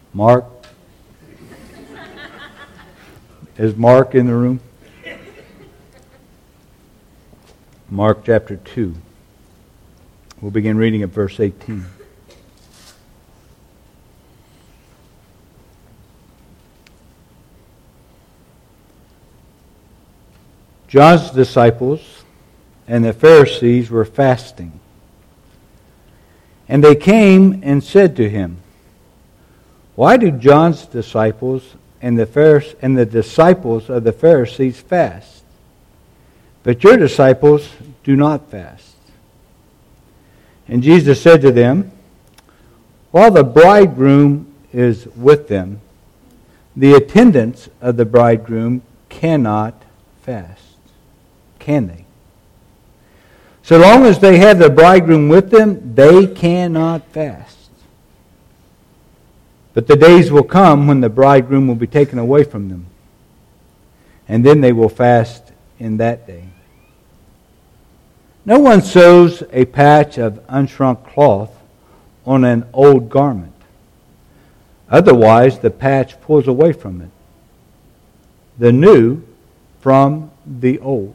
Mark? Is Mark in the room? Mark chapter 2. We'll begin reading at verse 18. John's disciples and the Pharisees were fasting. And they came and said to him, "Why do John's disciples and the disciples of the Pharisees fast, but your disciples do not fast?" And Jesus said to them, "While the bridegroom is with them, the attendants of the bridegroom cannot fast." Can they? So long as they have the bridegroom with them, they cannot fast. But the days will come when the bridegroom will be taken away from them, and then they will fast in that day. No one sews a patch of unshrunk cloth on an old garment. Otherwise, the patch pulls away from it, the new from the old.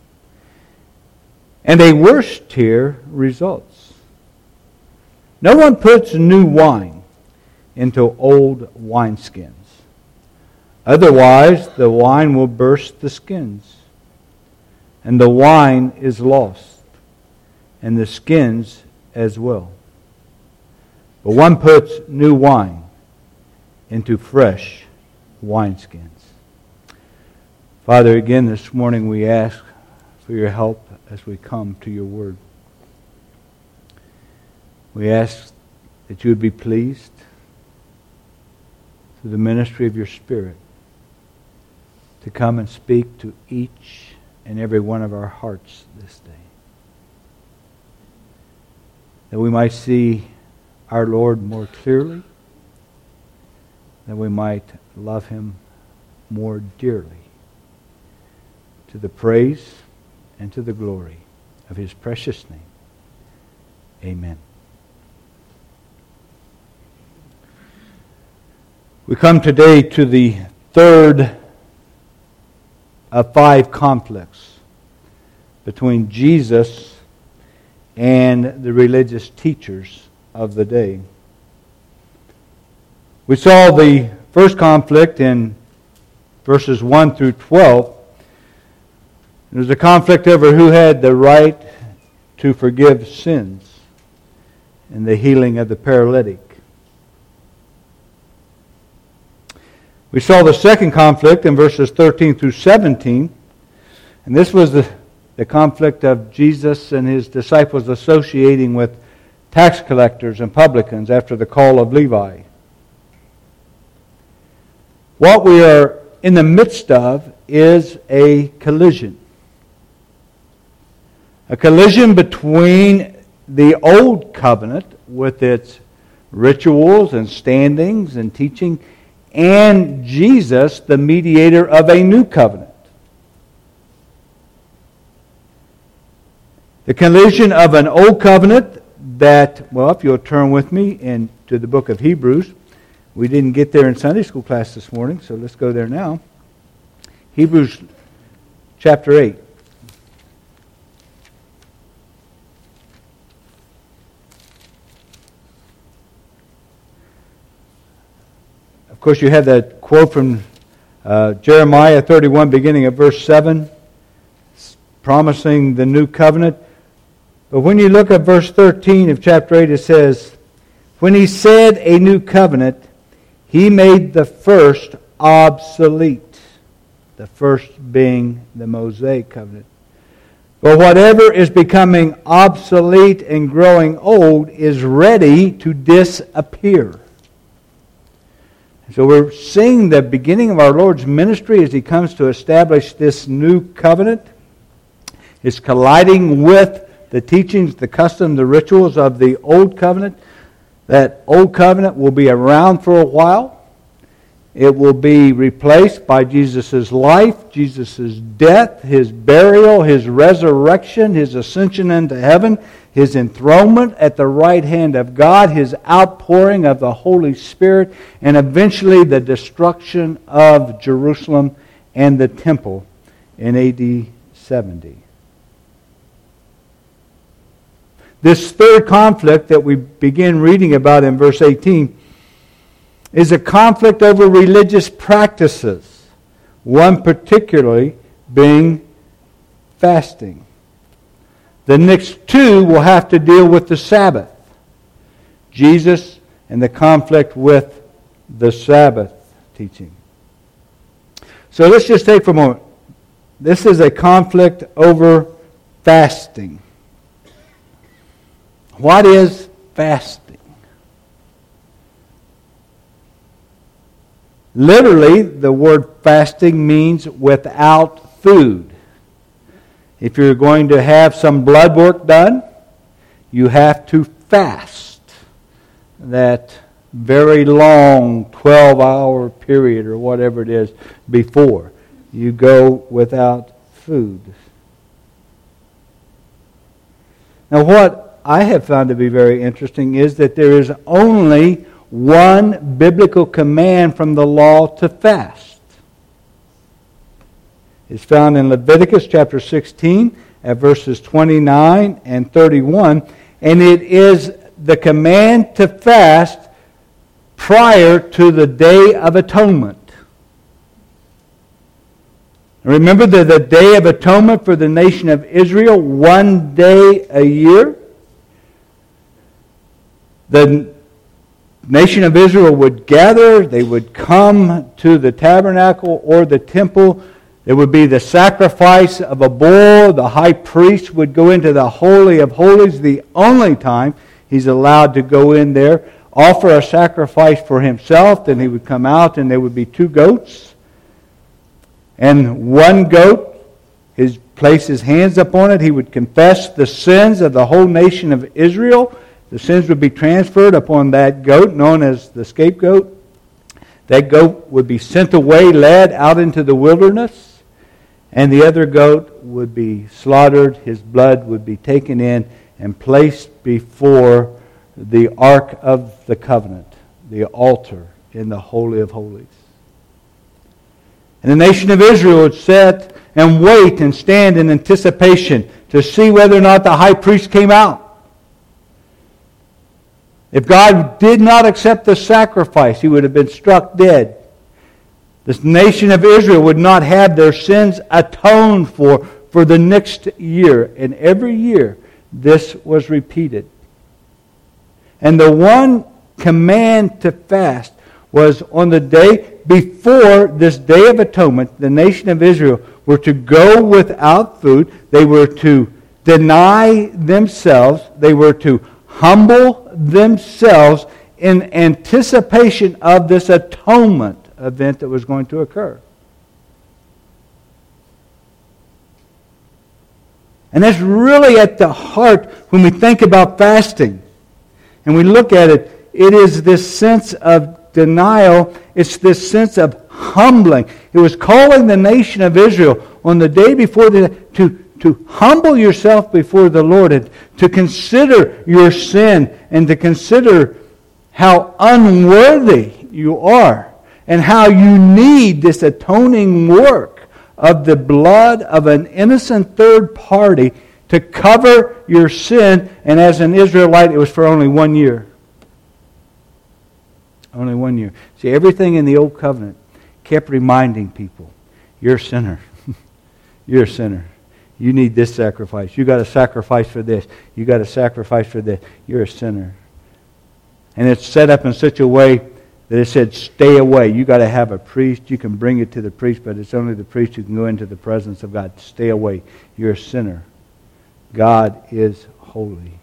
And a worse tear results. No one puts new wine into old wineskins. Otherwise, the wine will burst the skins, and the wine is lost, and the skins as well. But one puts new wine into fresh wineskins. Father, again this morning we ask for your help as we come to your word. We ask that you would be pleased through the ministry of your Spirit to come and speak to each and every one of our hearts this day. That we might see our Lord more clearly, that we might love him more dearly, to the praise and to the glory of his precious name. Amen. We come today to the third of 5 conflicts between Jesus and the religious teachers of the day. We saw the first conflict in verses 1 through 12. There was a conflict over who had the right to forgive sins and the healing of the paralytic. We saw the second conflict in verses 13 through 17. And this was the conflict of Jesus and his disciples associating with tax collectors and publicans after the call of Levi. What we are in the midst of is a collision. A collision between the old covenant with its rituals and standings and teaching, and Jesus, the mediator of a new covenant. The collision of an old covenant that, well, if you'll turn with me into the book of Hebrews. We didn't get there in Sunday school class this morning, so let's go there now. Hebrews chapter 8. Of course, you have that quote from Jeremiah 31, beginning at verse 7, promising the new covenant. But when you look at verse 13 of chapter 8, it says, "When he said a new covenant, he made the first obsolete," the first being the Mosaic covenant. "But whatever is becoming obsolete and growing old is ready to disappear." So we're seeing the beginning of our Lord's ministry as he comes to establish this new covenant. It's colliding with the teachings, the custom, the rituals of the old covenant. That old covenant will be around for a while. It will be replaced by Jesus' life, Jesus' death, His burial, His resurrection, His ascension into heaven, His enthronement at the right hand of God, His outpouring of the Holy Spirit, and eventually the destruction of Jerusalem and the temple in AD 70. This third conflict that we begin reading about in verse 18 is a conflict over religious practices, one particularly being fasting. The next two will have to deal with the Sabbath. Jesus and the conflict with the Sabbath teaching. So let's just take for a moment. This is a conflict over fasting. What is fasting? Literally, the word fasting means without food. If you're going to have some blood work done, you have to fast that very long 12-hour period or whatever it is before you go without food. Now, what I have found to be very interesting is that there is only one biblical command from the law to fast. It's found in Leviticus chapter 16 at verses 29 and 31, and it is the command to fast prior to the Day of Atonement. Remember the Day of Atonement for the nation of Israel, one day a year? The nation of Israel would gather, they would come to the tabernacle or the temple. There would be the sacrifice of a bull. The high priest would go into the Holy of Holies, the only time he's allowed to go in there, offer a sacrifice for himself. Then he would come out and there would be 2 goats. And one goat, he'd place his hands upon it. He would confess the sins of the whole nation of Israel. The sins would be transferred upon that goat, known as the scapegoat. That goat would be sent away, led out into the wilderness, and the other goat would be slaughtered. His blood would be taken in and placed before the Ark of the Covenant, the altar in the Holy of Holies. And the nation of Israel would sit and wait and stand in anticipation to see whether or not the high priest came out. If God did not accept the sacrifice, he would have been struck dead. This nation of Israel would not have their sins atoned for the next year. And every year, this was repeated. And the one command to fast was on the day before this Day of Atonement. The nation of Israel were to go without food. They were to deny themselves. They were to humble themselves in anticipation of this atonement event that was going to occur. And that's really at the heart when we think about fasting. And we look at it, it is this sense of denial. It's this sense of humbling. It was calling the nation of Israel on the day before to humble yourself before the Lord and to consider your sin and to consider how unworthy you are and how you need this atoning work of the blood of an innocent third party to cover your sin. And as an Israelite, it was for only 1 year. Only 1 year. See, everything in the Old Covenant kept reminding people, you're a sinner. You're a sinner. You need this sacrifice. You got to sacrifice for this. You got to sacrifice for this. You're a sinner. And it's set up in such a way that it said, stay away. You got to have a priest. You can bring it to the priest, but it's only the priest who can go into the presence of God. Stay away. You're a sinner. God is holy.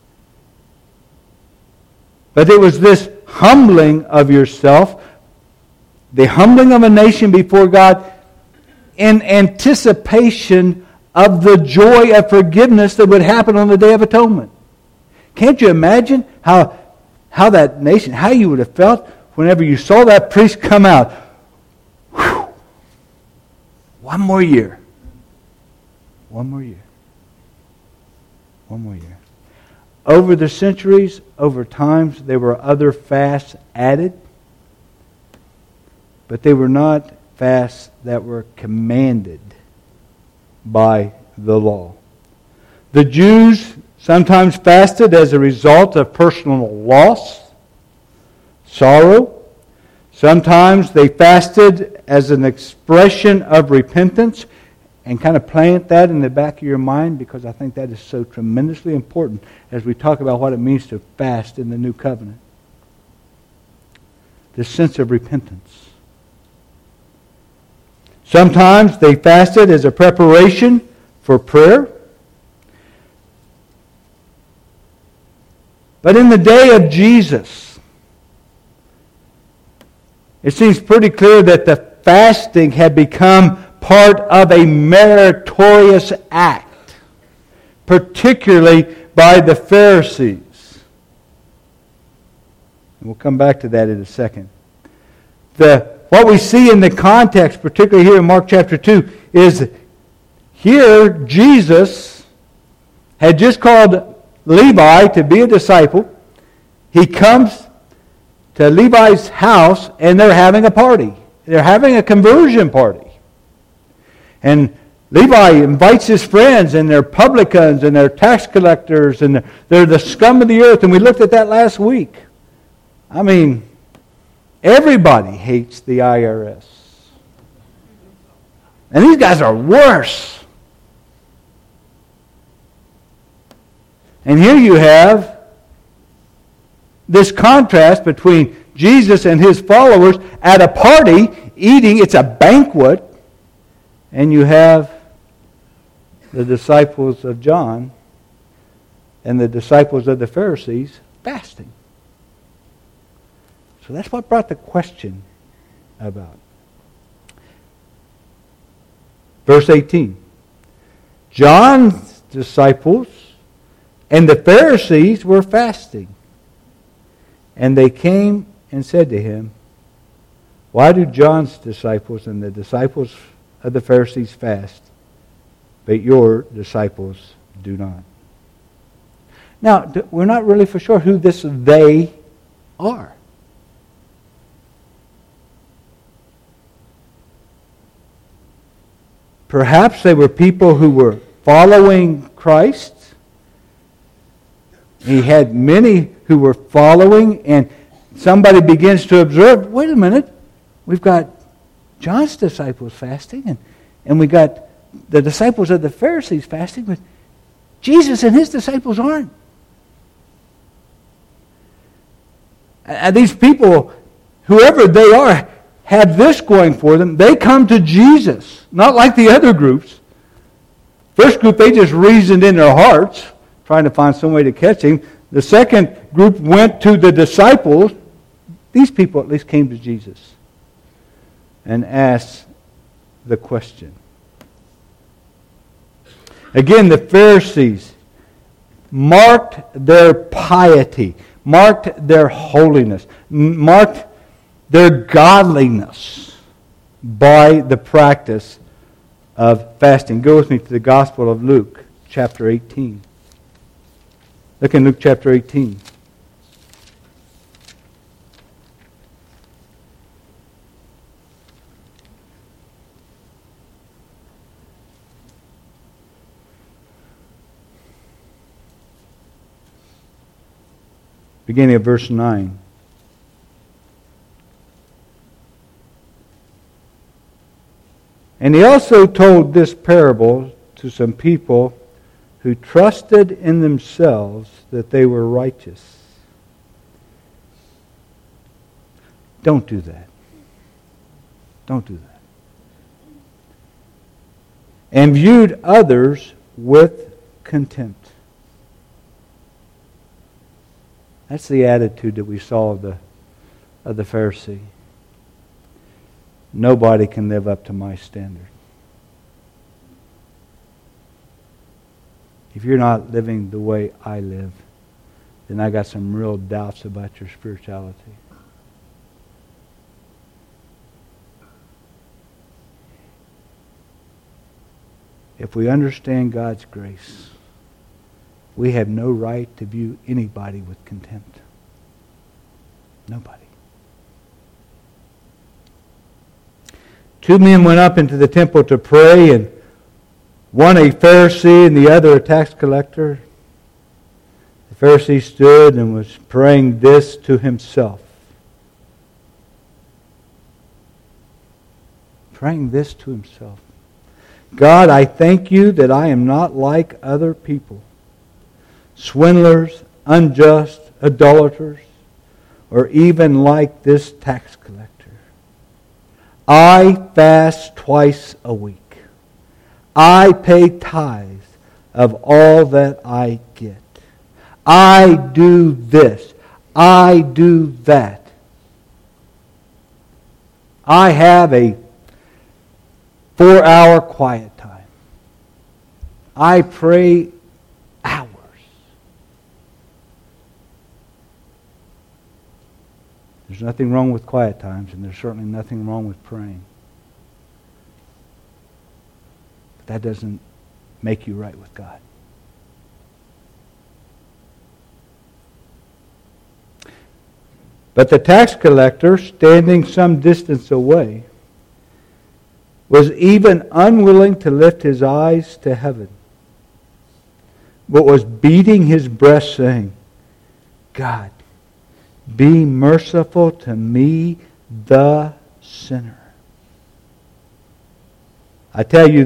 But it was this humbling of yourself, the humbling of a nation before God in anticipation of the joy of forgiveness that would happen on the Day of Atonement. Can't you imagine how that nation, how you would have felt whenever you saw that priest come out One more year. One more year. One more year. Over the centuries, over times, there were other fasts added, but they were not fasts that were commanded by the law. The Jews sometimes fasted as a result of personal loss, sorrow. Sometimes they fasted as an expression of repentance. And kind of plant that in the back of your mind, because I think that is so tremendously important as we talk about what it means to fast in the new covenant. This sense of repentance. Sometimes they fasted as a preparation for prayer. But in the day of Jesus, it seems pretty clear that the fasting had become part of a meritorious act, particularly by the Pharisees. And we'll come back to that in a second. What we see in the context, particularly here in Mark chapter 2, is here Jesus had just called Levi to be a disciple. He comes to Levi's house and they're having a party. They're having a conversion party. And Levi invites his friends, and they're publicans, and they're tax collectors, and they're the scum of the earth. And we looked at that last week. I mean, everybody hates the IRS. And these guys are worse. And here you have this contrast between Jesus and his followers at a party, eating. It's a banquet. And you have the disciples of John and the disciples of the Pharisees fasting. So that's what brought the question about. Verse 18. John's disciples and the Pharisees were fasting. And they came and said to him, "Why do John's disciples and the disciples of the Pharisees fast, but your disciples do not?" Now, we're not really for sure who this they are. Perhaps they were people who were following Christ. He had many who were following, and somebody begins to observe, wait a minute, we've got John's disciples fasting, and we got the disciples of the Pharisees fasting, but Jesus and his disciples aren't. And these people, whoever they are, have this going for them. They come to Jesus, not like the other groups. First group, they just reasoned in their hearts, trying to find some way to catch him. The second group went to the disciples. These people at least came to Jesus and asked the question. Again, the Pharisees marked their piety, marked their holiness, marked their godliness by the practice of fasting. Go with me to the Gospel of Luke, chapter 18. Look in Luke chapter 18. Beginning of verse 9. And he also told this parable to some people who trusted in themselves that they were righteous. Don't do that. Don't do that. And viewed others with contempt. That's the attitude that we saw of the Pharisee. Nobody can live up to my standard. If you're not living the way I live, then I got some real doubts about your spirituality. if we understand God's grace, we have no right to view anybody with contempt. Nobody. Two men went up into the temple to pray, and one a Pharisee and the other a tax collector. The Pharisee stood and was praying this to himself. Praying this to himself. God, I thank you that I am not like other people, swindlers, unjust, idolaters, or even like this tax collector. I fast twice a week. I pay tithes of all that I get. I do this. I do that. I have a 4-hour quiet time. I pray hours. There's nothing wrong with quiet times, and there's certainly nothing wrong with praying. But that doesn't make you right with God. But the tax collector, standing some distance away, was even unwilling to lift his eyes to heaven, but was beating his breast, saying, God, be merciful to me, the sinner. I tell you,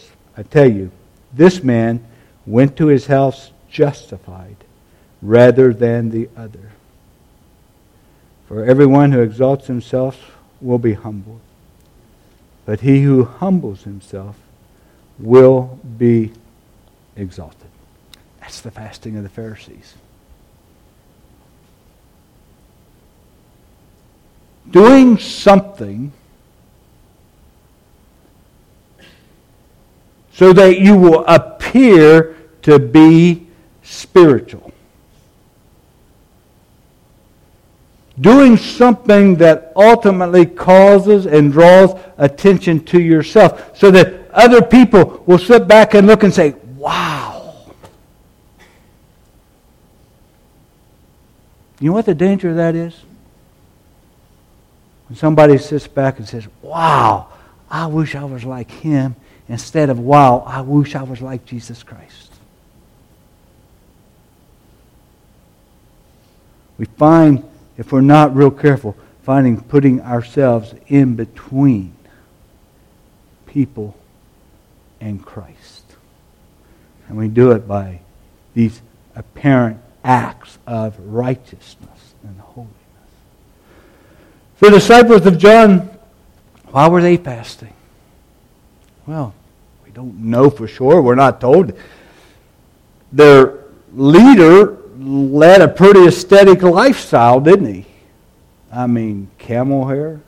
this man went to his house justified rather than the other. For everyone who exalts himself will be humbled, but he who humbles himself will be exalted. That's the fasting of the Pharisees. Doing something so that you will appear to be spiritual. Doing something that ultimately causes and draws attention to yourself so that other people will sit back and look and say, wow. You know what the danger of that is? When somebody sits back and says, wow, I wish I was like him, instead of, wow, I wish I was like Jesus Christ. We find, if we're not real careful, putting ourselves in between people and Christ. And we do it by these apparent acts of righteousness and holiness. The disciples of John, why were they fasting? Well, we don't know for sure. We're not told. Their leader led a pretty ascetic lifestyle, didn't he? I mean, camel hair,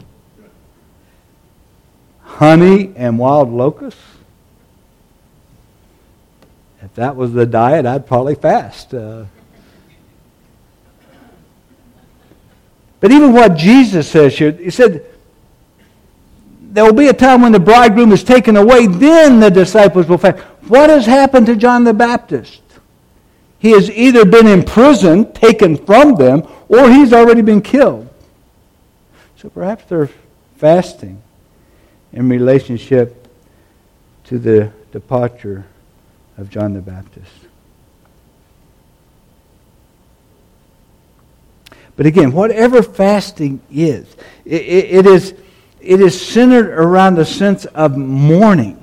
honey, and wild locusts. If that was the diet, I'd probably fast. But even what Jesus says here, he said, there will be a time when the bridegroom is taken away, then the disciples will fast. What has happened to John the Baptist? He has either been imprisoned, taken from them, or he's already been killed. So perhaps they're fasting in relationship to the departure of John the Baptist. But again, whatever fasting is, it is centered around a sense of mourning.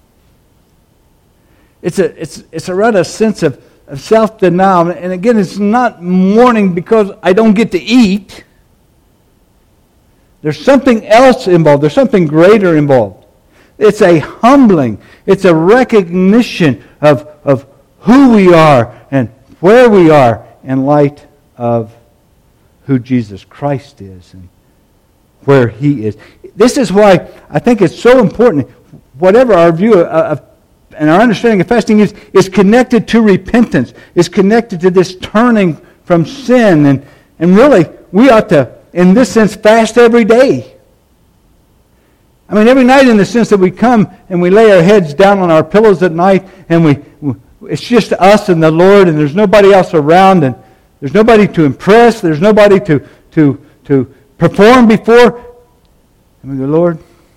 It's around a sense of self-denial. And again, it's not mourning because I don't get to eat. There's something else involved. There's something greater involved. It's a humbling. It's a recognition of who we are and where we are in light of who Jesus Christ is and where He is. This is why I think it's so important. Whatever our view of and our understanding of fasting is connected to repentance. Is connected to this turning from sin. And really, we ought to, in this sense, fast every day. I mean, every night in the sense that we come and we lay our heads down on our pillows at night and it's just us and the Lord and there's nobody else around and there's nobody to impress, there's nobody to perform before. And we go, Lord,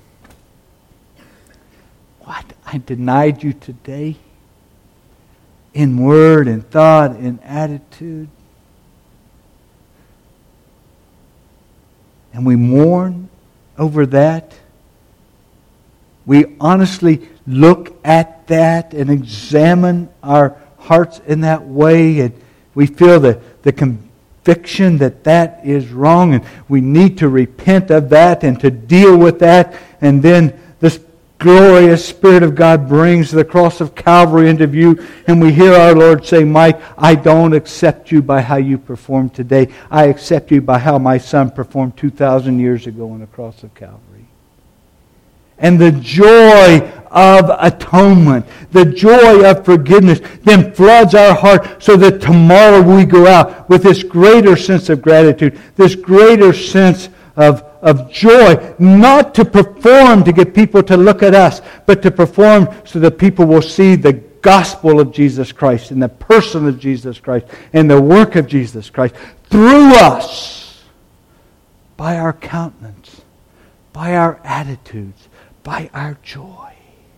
what? I denied you today in word and thought and attitude. And we mourn over that. We honestly look at that and examine our hearts in that way, and we feel the conviction that is wrong, and we need to repent of that and to deal with that. And then this glorious Spirit of God brings the cross of Calvary into view, and we hear our Lord say, Mike, I don't accept you by how you perform today. I accept you by how my Son performed 2,000 years ago on the cross of Calvary. And the joy of atonement, the joy of forgiveness, then floods our heart so that tomorrow we go out with this greater sense of gratitude, this greater sense of joy, not to perform to get people to look at us, but to perform so that people will see the gospel of Jesus Christ and the person of Jesus Christ and the work of Jesus Christ through us by our countenance, by our attitudes, by our joy.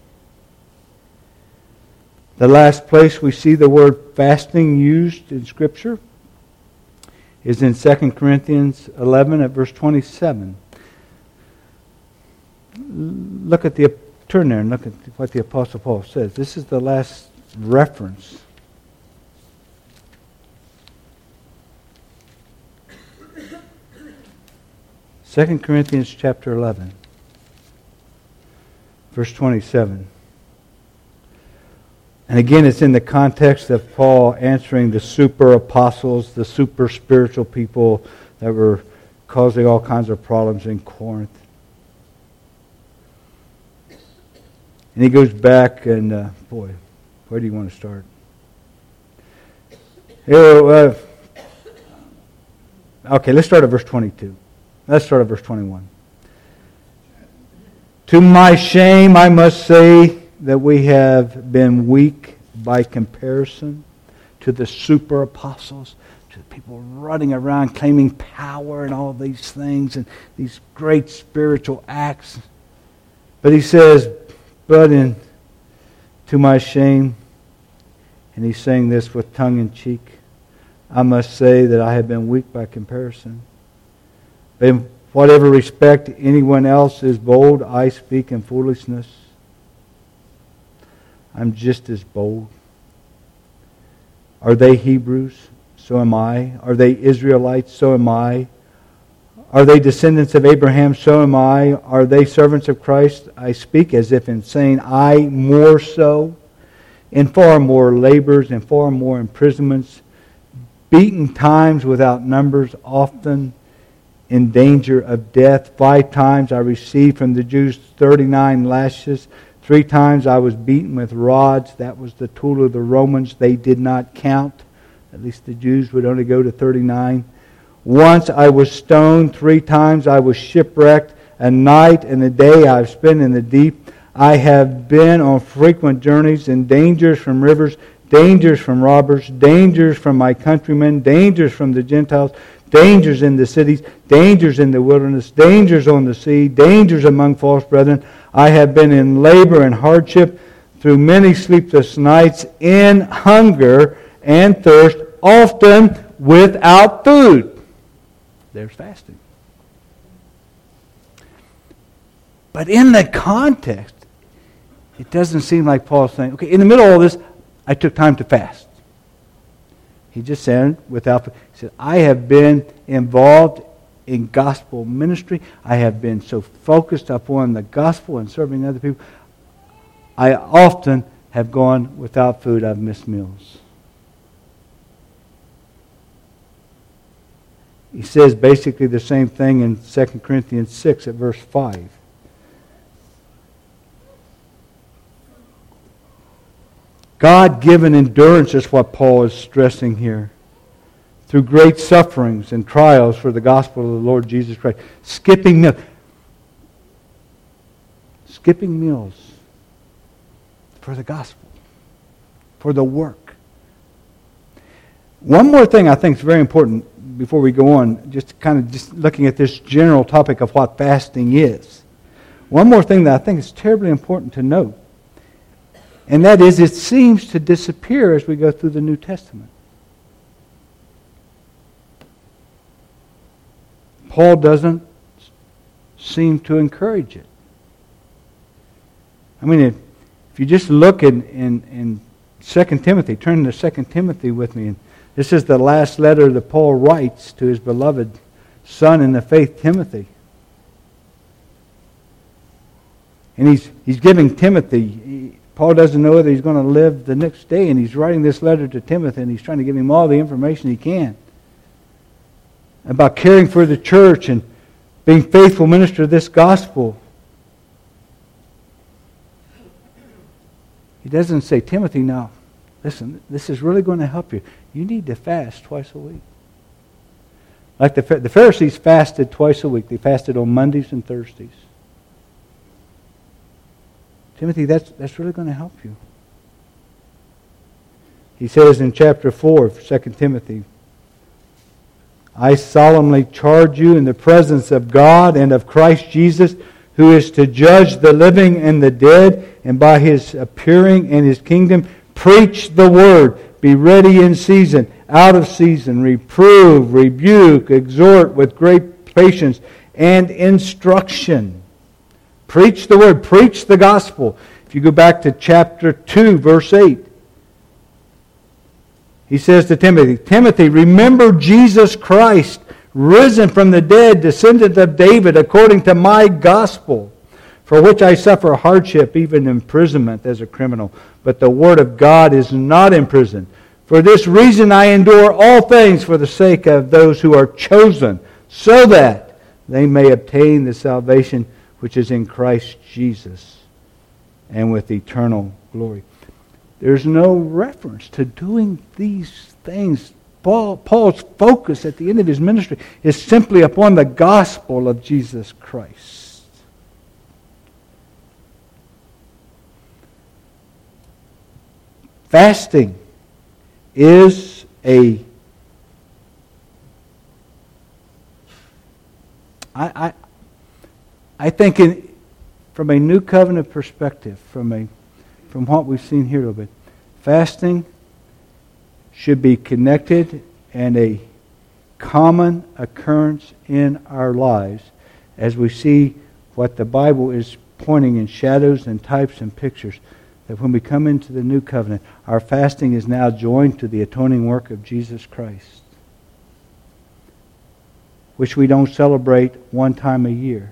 The last place we see the word fasting used in Scripture is in 2 Corinthians 11 at verse 27. Turn there and look at what the Apostle Paul says. This is the last reference. Second Corinthians chapter 11. Verse 27. And again, it's in the context of Paul answering the super apostles, the super spiritual people that were causing all kinds of problems in Corinth. And he goes back and, where do you want to start? Okay, let's start at verse 22. Let's start at verse 21. To my shame, I must say that we have been weak by comparison to the super apostles, to the people running around claiming power and all these things and these great spiritual acts. But he says, to my shame, and he's saying this with tongue in cheek, I must say that I have been weak by comparison. But in whatever respect anyone else is bold, I speak in foolishness. I'm just as bold. Are they Hebrews? So am I. Are they Israelites? So am I. Are they descendants of Abraham? So am I. Are they servants of Christ? I speak as if in saying, I more so, in far more labors, in far more imprisonments, beaten times without numbers, often in danger of death. 5 times I received from the Jews 39 lashes. 3 times I was beaten with rods. That was the tool of the Romans. They did not count. At least the Jews would only go to 39. Once I was stoned. 3 times I was shipwrecked. A night and a day I have spent in the deep. I have been on frequent journeys, in dangers from rivers, dangers from robbers, dangers from my countrymen, dangers from the Gentiles, dangers in the cities, dangers in the wilderness, dangers on the sea, dangers among false brethren. I have been in labor and hardship, through many sleepless nights, in hunger and thirst, often without food. There's fasting. But in the context, it doesn't seem like Paul's saying, okay, in the middle of all this, I took time to fast. He just said, he said, I have been involved in gospel ministry. I have been so focused upon the gospel and serving other people. I often have gone without food. I've missed meals. He says basically the same thing in 2 Corinthians 6 at verse 5. God-given endurance is what Paul is stressing here. Through great sufferings and trials for the gospel of the Lord Jesus Christ. Skipping meals. skipping meals for the gospel, for the work. One more thing I think is very important before we go on, just looking at this general topic of what fasting is. One more thing that I think is terribly important to note, and that is it seems to disappear as we go through the New Testament. Paul doesn't seem to encourage it. I mean, if you just look in 2 Timothy, turn to 2 Timothy with me. And this is the last letter that Paul writes to his beloved son in the faith, Timothy. And he's giving Timothy, Paul doesn't know whether he's going to live the next day, and he's writing this letter to Timothy, and he's trying to give him all the information he can about caring for the church and being faithful minister of this gospel. He doesn't say, Timothy, now, listen, this is really going to help you. You need to fast twice a week. Like the Pharisees fasted twice a week. They fasted on Mondays and Thursdays. Timothy, that's really going to help you. He says in chapter 4 of 2 Timothy, I solemnly charge you in the presence of God and of Christ Jesus, who is to judge the living and the dead, and by His appearing in His kingdom, preach the word. Be ready in season, out of season, reprove, rebuke, exhort with great patience and instruction. Preach the word. Preach the gospel. If you go back to chapter 2, verse 8, he says to Timothy, Timothy, remember Jesus Christ, risen from the dead, descendant of David, according to my gospel, for which I suffer hardship, even imprisonment as a criminal. But the word of God is not imprisoned. For this reason I endure all things for the sake of those who are chosen, so that they may obtain the salvation which is in Christ Jesus, and with eternal glory. There's no reference to doing these things. Paul's focus at the end of his ministry is simply upon the gospel of Jesus Christ. Fasting is I think from a New Covenant perspective, from what we've seen here a little bit, fasting should be connected and a common occurrence in our lives as we see what the Bible is pointing in shadows and types and pictures, that when we come into the New Covenant, our fasting is now joined to the atoning work of Jesus Christ, which we don't celebrate one time a year.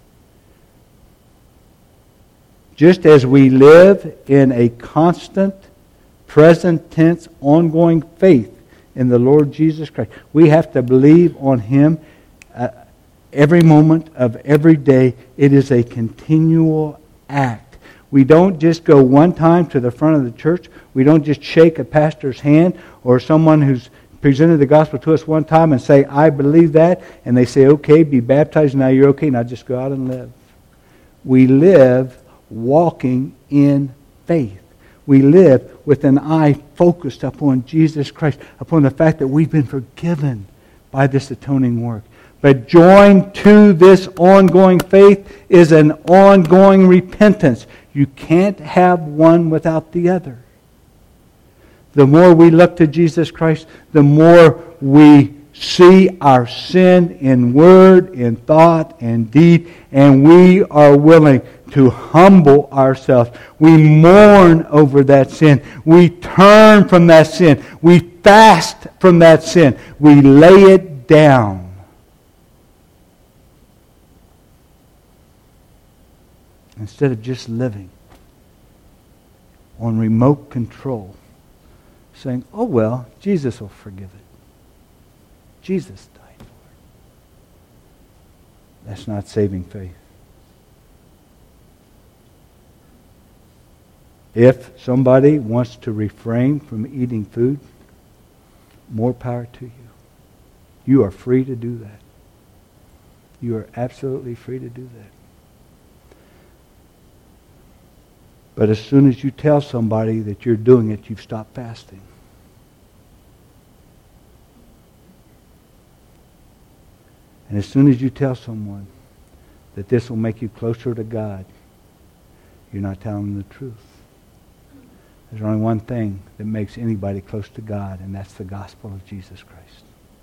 Just as we live in a constant, present tense, ongoing faith in the Lord Jesus Christ, we have to believe on Him every moment of every day. It is a continual act. We don't just go one time to the front of the church. We don't just shake a pastor's hand or someone who's presented the gospel to us one time and say, I believe that, and they say, okay, be baptized, now you're okay, now just go out and live. We live walking in faith. We live with an eye focused upon Jesus Christ, upon the fact that we've been forgiven by this atoning work. But joined to this ongoing faith is an ongoing repentance. You can't have one without the other. The more we look to Jesus Christ, the more we see our sin in word, in thought, and deed, and we are willing to humble ourselves. We mourn over that sin. We turn from that sin. We fast from that sin. We lay it down. Instead of just living on remote control, saying, oh well, Jesus will forgive it. Jesus died for it. That's not saving faith. If somebody wants to refrain from eating food, more power to you. You are free to do that. You are absolutely free to do that. But as soon as you tell somebody that you're doing it, you've stopped fasting. And as soon as you tell someone that this will make you closer to God, you're not telling them the truth. There's only one thing that makes anybody close to God, and that's the gospel of Jesus Christ.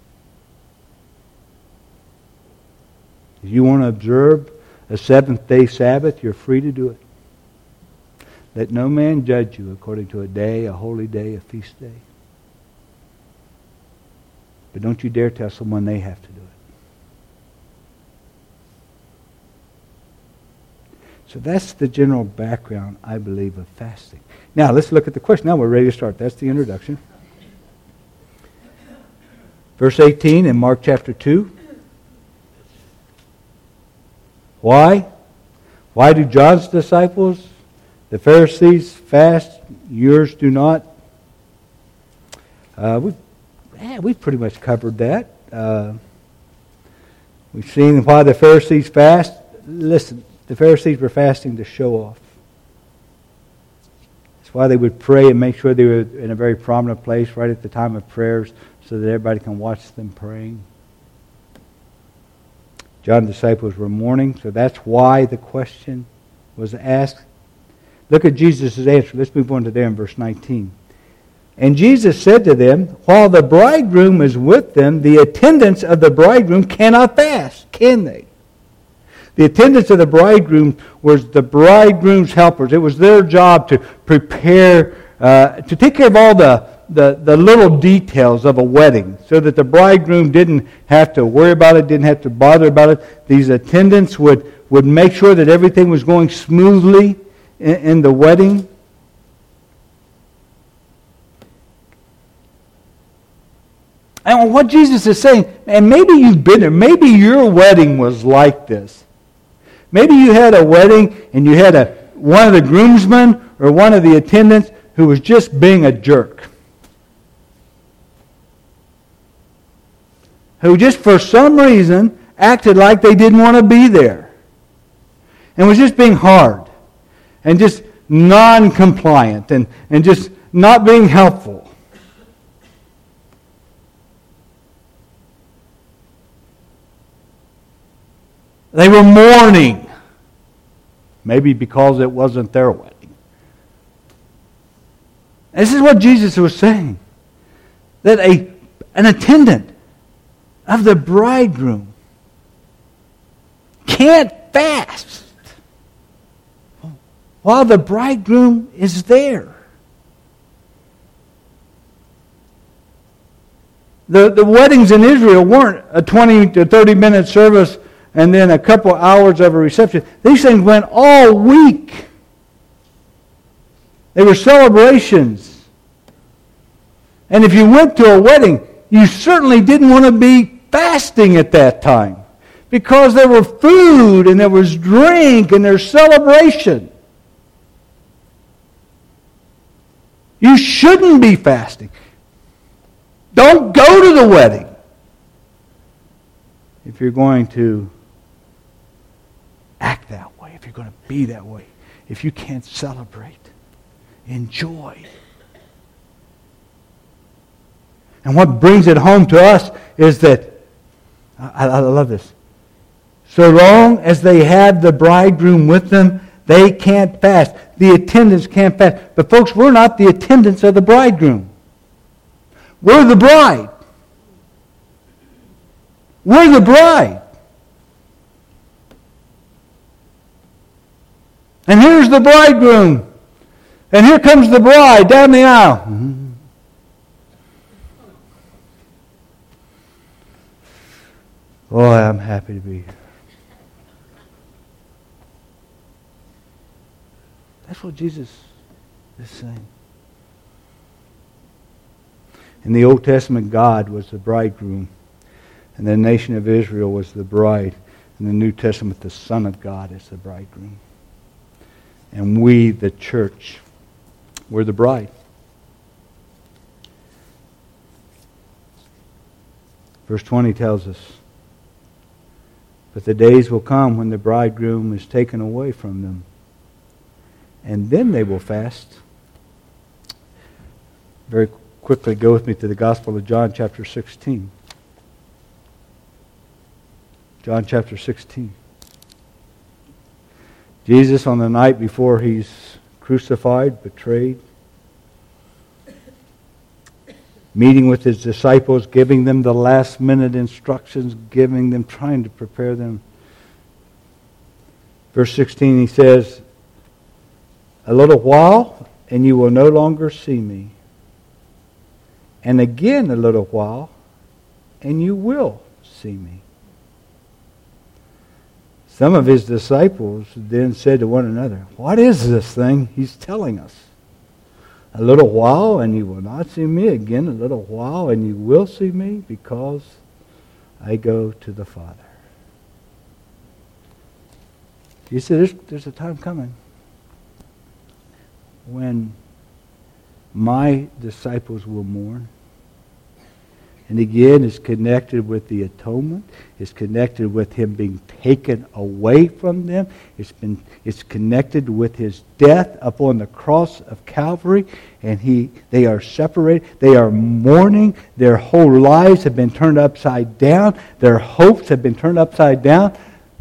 If you want to observe a seventh-day Sabbath, you're free to do it. Let no man judge you according to a day, a holy day, a feast day. But don't you dare tell someone they have to do it. So that's the general background, I believe, of fasting. Now, let's look at the question. Now we're ready to start. That's the introduction. Verse 18 in Mark chapter 2. Why? Why do John's disciples, the Pharisees, fast? Yours do not? We've pretty much covered that. We've seen why the Pharisees fast. Listen, the Pharisees were fasting to show off. That's why they would pray and make sure they were in a very prominent place right at the time of prayers so that everybody can watch them praying. John's disciples were mourning, so that's why the question was asked. Look at Jesus' answer. Let's move on to there in verse 19. And Jesus said to them, while the bridegroom is with them, the attendants of the bridegroom cannot fast, can they? The attendants of the bridegroom was the bridegroom's helpers. It was their job to prepare, to take care of all the little details of a wedding so that the bridegroom didn't have to worry about it, didn't have to bother about it. These attendants would make sure that everything was going smoothly in the wedding. And what Jesus is saying, and maybe you've been there, maybe your wedding was like this. Maybe you had a wedding and you had one of the groomsmen or one of the attendants who was just being a jerk. Who just for some reason acted like they didn't want to be there. And was just being hard. And just non-compliant. And just not being helpful. They were mourning. Maybe because it wasn't their wedding. This is what Jesus was saying. That an attendant of the bridegroom can't fast while the bridegroom is there. The weddings in Israel weren't a 20 to 30 minute service and then a couple hours of a reception. These things went all week. They were celebrations. And if you went to a wedding, you certainly didn't want to be fasting at that time. Because there were food and there was drink and there's celebration. You shouldn't be fasting. Don't go to the wedding if you're going to act that way, if you're going to be that way, if you can't celebrate, enjoy. And what brings it home to us is that, I love this, so long as they have the bridegroom with them, they can't fast. The attendants can't fast. But folks, we're not the attendants of the bridegroom. We're the bride. We're the bride. And here's the bridegroom. And here comes the bride down the aisle. Boy, I'm happy to be here. That's what Jesus is saying. In the Old Testament, God was the bridegroom, and the nation of Israel was the bride. In the New Testament, the Son of God is the bridegroom. And we, the church, we're the bride. Verse 20 tells us, but the days will come when the bridegroom is taken away from them, and then they will fast. Very quickly, go with me to the Gospel of John, chapter 16. John chapter 16. Jesus, on the night before he's crucified, betrayed, meeting with his disciples, giving them the last minute instructions, trying to prepare them. Verse 16, he says, "A little while, and you will no longer see me. And again a little while, and you will see me." Some of his disciples then said to one another, "What is this thing he's telling us? A little while and you will not see me. Again, a little while and you will see me, because I go to the Father." You see, there's a time coming when my disciples will mourn. And again, it's connected with the atonement. It's connected with him being taken away from them. It's connected with his death upon the cross of Calvary. And they are separated. They are mourning. Their whole lives have been turned upside down. Their hopes have been turned upside down.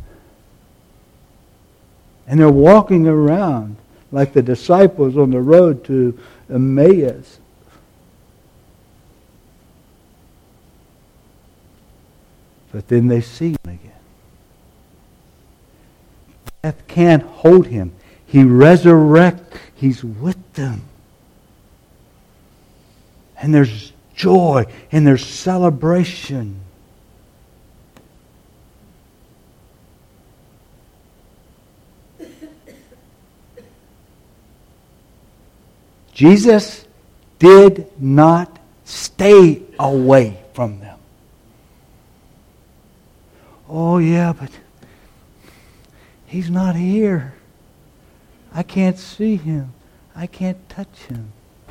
And they're walking around like the disciples on the road to Emmaus. But then they see him again. Death can't hold him. He resurrects. He's with them. And there's joy and there's celebration. Jesus did not stay away from them. "Oh yeah, but he's not here. I can't see him. I can't touch him."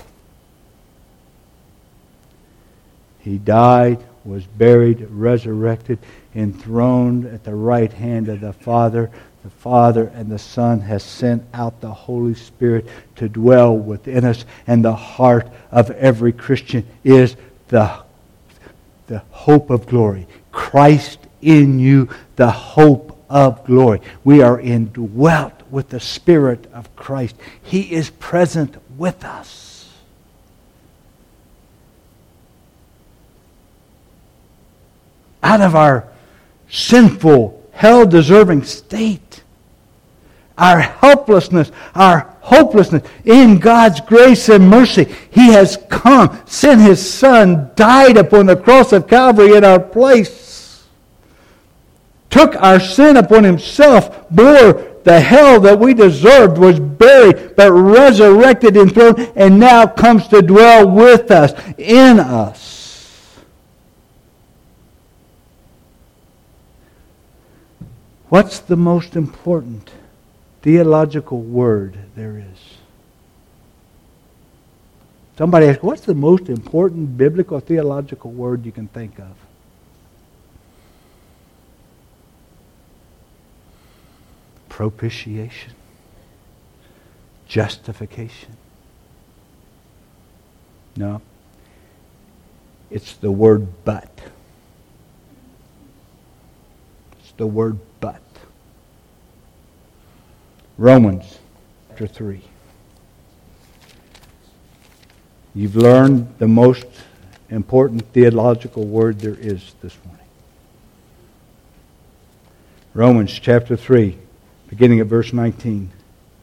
He died, was buried, resurrected, enthroned at the right hand of the Father. The Father and the Son has sent out the Holy Spirit to dwell within us, and the heart of every Christian is the hope of glory. Christ in you, the hope of glory. We are indwelt with the Spirit of Christ. He is present with us. Out of our sinful, hell-deserving state, our helplessness, our hopelessness, in God's grace and mercy, He has come, sent His Son, died upon the cross of Calvary in our place, took our sin upon Himself, bore the hell that we deserved, was buried, but resurrected, enthroned, and now comes to dwell with us, in us. What's the most important theological word there is? Somebody asked, what's the most important biblical theological word you can think of? Propitiation. Justification. No. It's the word but. It's the word but. Romans chapter 3. You've learned the most important theological word there is this morning. Romans chapter 3, beginning at verse 19.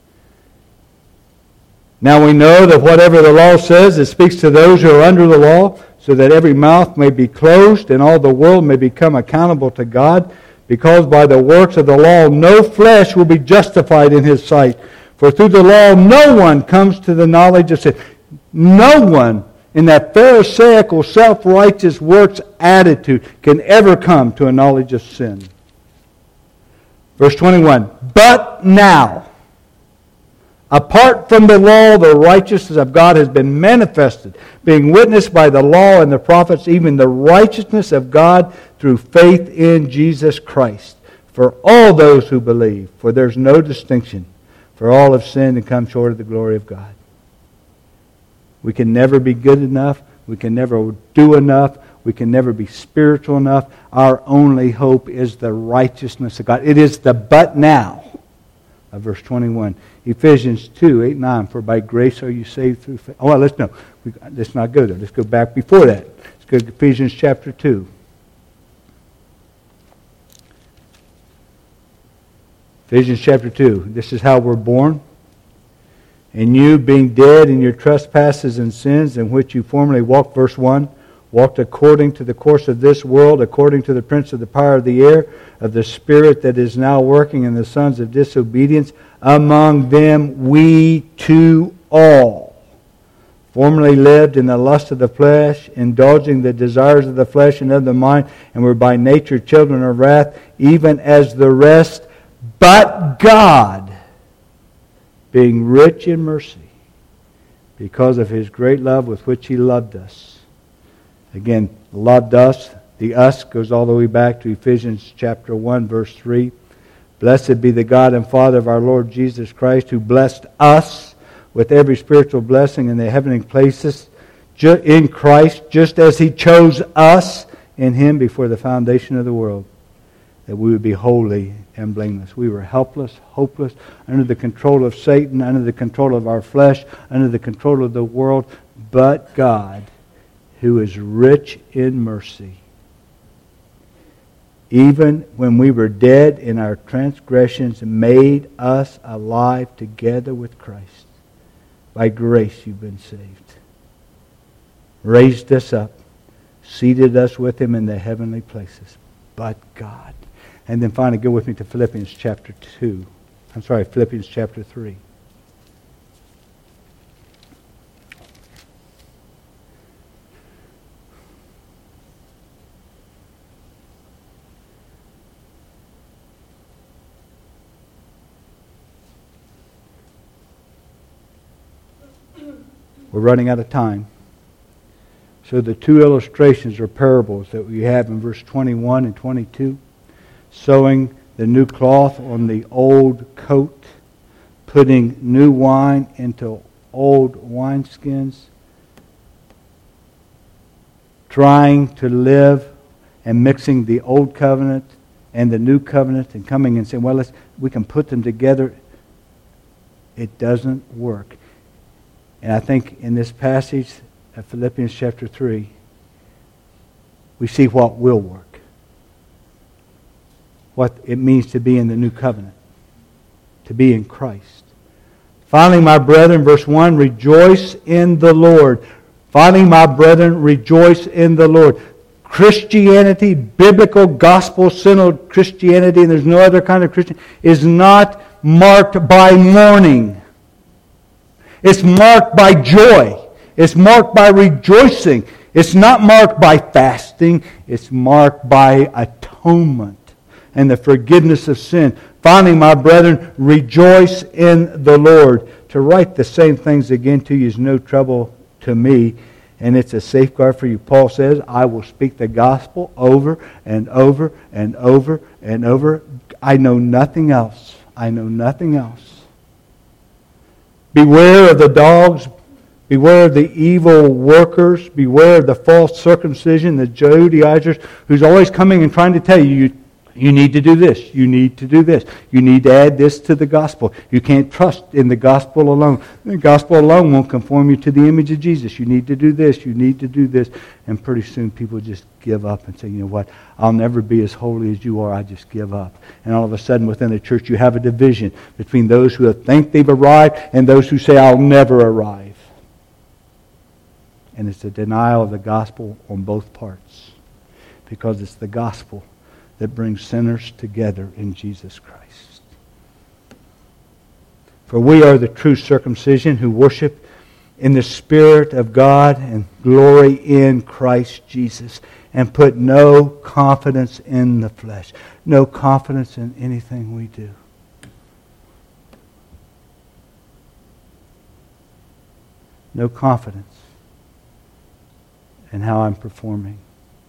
Now we know that whatever the law says, it speaks to those who are under the law, so that every mouth may be closed and all the world may become accountable to God, because by the works of the law no flesh will be justified in His sight. For through the law no one comes to the knowledge of sin. No one in that pharisaical, self-righteous works attitude can ever come to a knowledge of sin. Verse 21, but now, apart from the law, the righteousness of God has been manifested, being witnessed by the law and the prophets, even the righteousness of God through faith in Jesus Christ, for all those who believe. For there's no distinction. For all have sinned and come short of the glory of God. We can never be good enough. We can never do enough. We can never be spiritual enough. Our only hope is the righteousness of God. It is the but now of verse 21. Ephesians 2, 8, 9. For by grace are you saved through faith. Oh, well, let's not go there. Let's go back before that. Let's go to Ephesians chapter 2. Ephesians chapter 2. This is how we're born. And you, being dead in your trespasses and sins, in which you formerly walked, verse 1, walked according to the course of this world, according to the prince of the power of the air, of the spirit that is now working in the sons of disobedience. Among them we too all formerly lived in the lust of the flesh, indulging the desires of the flesh and of the mind, and were by nature children of wrath, even as the rest. But God, being rich in mercy, because of His great love with which He loved us. Again, loved us. The us goes all the way back to Ephesians chapter 1, verse 3. Blessed be the God and Father of our Lord Jesus Christ, who blessed us with every spiritual blessing in the heavenly places in Christ, just as He chose us in Him before the foundation of the world, that we would be holy and blameless. We were helpless, hopeless, under the control of Satan, under the control of our flesh, under the control of the world. But God, who is rich in mercy, even when we were dead in our transgressions, made us alive together with Christ. By grace you've been saved. Raised us up, seated us with Him in the heavenly places. But God. And then finally go with me to Philippians chapter 3. We're running out of time. So the two illustrations or parables that we have in verse 21 and 22, sewing the new cloth on the old coat, putting new wine into old wineskins, trying to live and mixing the old covenant and the new covenant and coming and saying, well, we can put them together. It doesn't work. And I think in this passage of Philippians chapter 3, we see what will work. What it means to be in the new covenant. To be in Christ. Finally, my brethren, verse 1, rejoice in the Lord. Finally, my brethren, rejoice in the Lord. Christianity, biblical, gospel-centered Christianity, and there's no other kind of Christian, is not marked by mourning. It's marked by joy. It's marked by rejoicing. It's not marked by fasting. It's marked by atonement and the forgiveness of sin. Finally, my brethren, rejoice in the Lord. To write the same things again to you is no trouble to me, and it's a safeguard for you. Paul says, I will speak the gospel over and over and over and over. I know nothing else. I know nothing else. Beware of the dogs. Beware of the evil workers. Beware of the false circumcision, the Judaizers, who's always coming and trying to tell you, you need to do this. You need to do this. You need to add this to the gospel. You can't trust in the gospel alone. The gospel alone won't conform you to the image of Jesus. You need to do this. You need to do this. And pretty soon people just give up and say, you know what, I'll never be as holy as you are. I just give up. And all of a sudden within the church you have a division between those who think they've arrived and those who say, I'll never arrive. And it's a denial of the gospel on both parts. Because it's the gospel that brings sinners together in Jesus Christ. For we are the true circumcision who worship in the Spirit of God and glory in Christ Jesus and put no confidence in the flesh. No confidence in anything we do. No confidence in how I'm performing.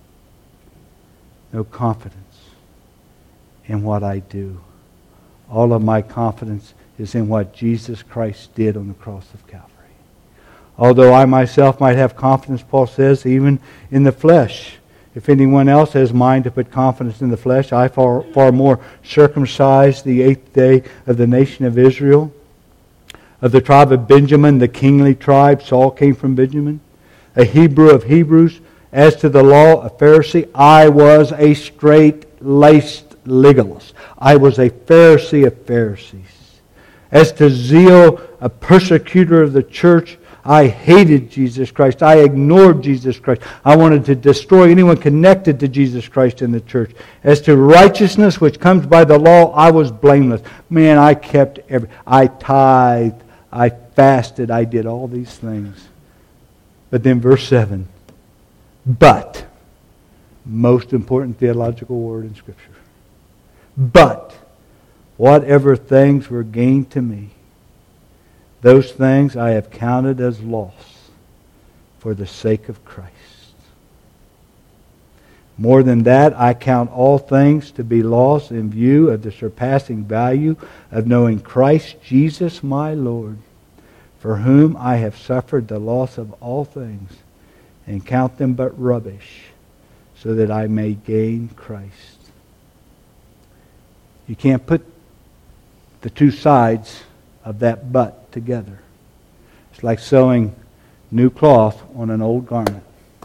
No confidence in what I do. All of my confidence is in what Jesus Christ did on the cross of Calvary. Although I myself might have confidence, Paul says, even in the flesh. If anyone else has mind to put confidence in the flesh, I far more circumcised the 8th day of the nation of Israel. Of the tribe of Benjamin, the kingly tribe, Saul came from Benjamin. A Hebrew of Hebrews. As to the law, a Pharisee, I was a straight-laced legalist. I was a Pharisee of Pharisees. As to zeal, a persecutor of the church, I hated Jesus Christ. I ignored Jesus Christ. I wanted to destroy anyone connected to Jesus Christ in the church. As to righteousness, which comes by the law, I was blameless. Man, I tithed, I fasted, I did all these things. But then verse 7, but, most important theological word in Scripture. But, whatever things were gained to me, those things I have counted as loss for the sake of Christ. More than that, I count all things to be lost in view of the surpassing value of knowing Christ Jesus my Lord, for whom I have suffered the loss of all things, and count them but rubbish, so that I may gain Christ. You can't put the two sides of that but together. It's like sewing new cloth on an old garment.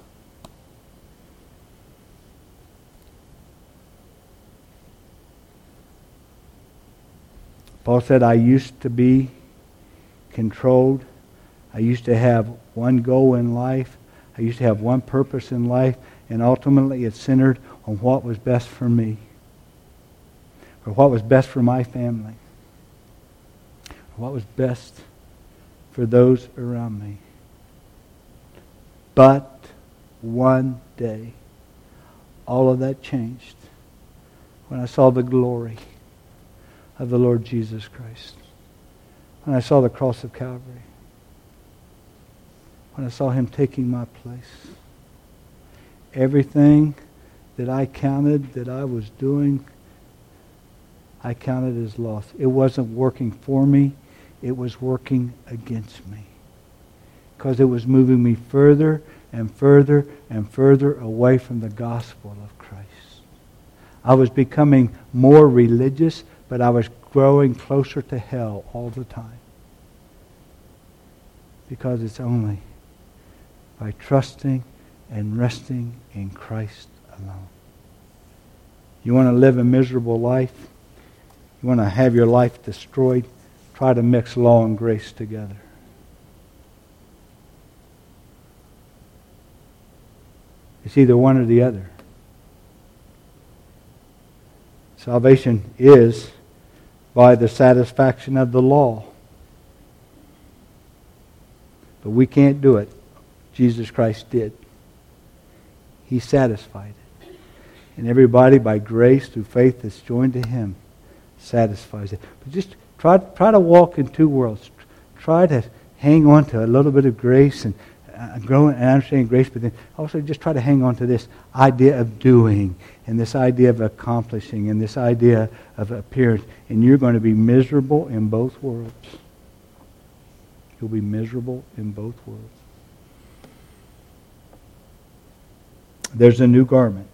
Paul said, I used to be controlled. I used to have one goal in life. I used to have one purpose in life, and ultimately it centered on what was best for me, or what was best for my family, or what was best for those around me. But one day, all of that changed when I saw the glory of the Lord Jesus Christ, when I saw the cross of Calvary, when I saw Him taking my place. Everything that I counted that I was doing, I counted as loss. It wasn't working for me. It was working against me. Because it was moving me further and further and further away from the gospel of Christ. I was becoming more religious, but I was growing closer to hell all the time. Because it's only by trusting and resting in Christ alone. You want to live a miserable life? You want to have your life destroyed? Try to mix law and grace together. It's either one or the other. Salvation is by the satisfaction of the law. But we can't do it. Jesus Christ did. He satisfied it. And everybody by grace through faith that's joined to Him satisfies it. But just try to walk in two worlds. Try to hang on to a little bit of grace and grow and understand grace, but then also just try to hang on to this idea of doing and this idea of accomplishing and this idea of appearance. And you're going to be miserable in both worlds. You'll be miserable in both worlds. There's a new garment.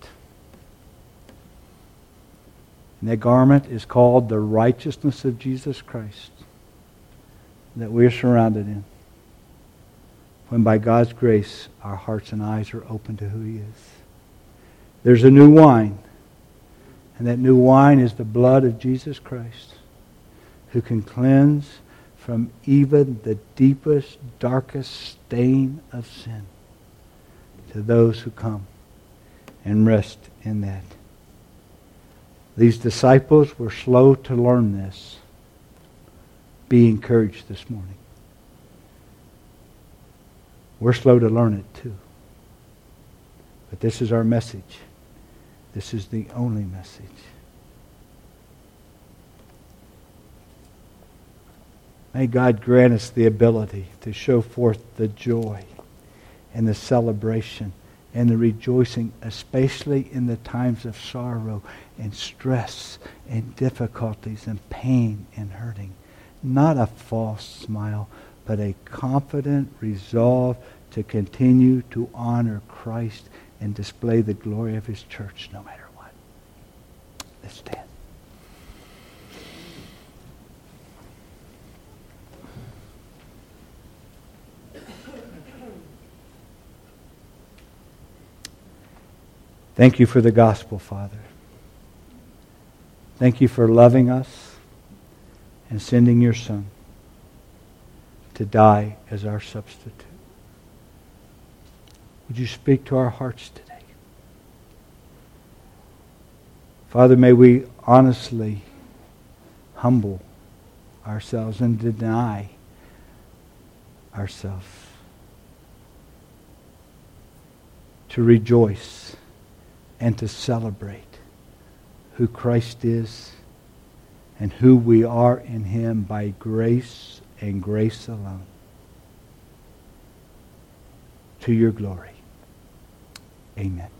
And that garment is called the righteousness of Jesus Christ that we're surrounded in. When by God's grace our hearts and eyes are open to who He is. There's a new wine. And that new wine is the blood of Jesus Christ, who can cleanse from even the deepest, darkest stain of sin to those who come and rest in that. These disciples were slow to learn this. Be encouraged this morning. We're slow to learn it too. But this is our message. This is the only message. May God grant us the ability to show forth the joy and the celebration and the rejoicing, especially in the times of sorrow and stress and difficulties and pain and hurting, not a false smile, but a confident resolve to continue to honor Christ and display the glory of His church no matter what. Let's stand. Thank you for the gospel, Father. Thank you for loving us and sending your Son to die as our substitute. Would you speak to our hearts today? Father, may we honestly humble ourselves and deny ourselves to rejoice and to celebrate who Christ is and who we are in Him by grace and grace alone. To your glory. Amen.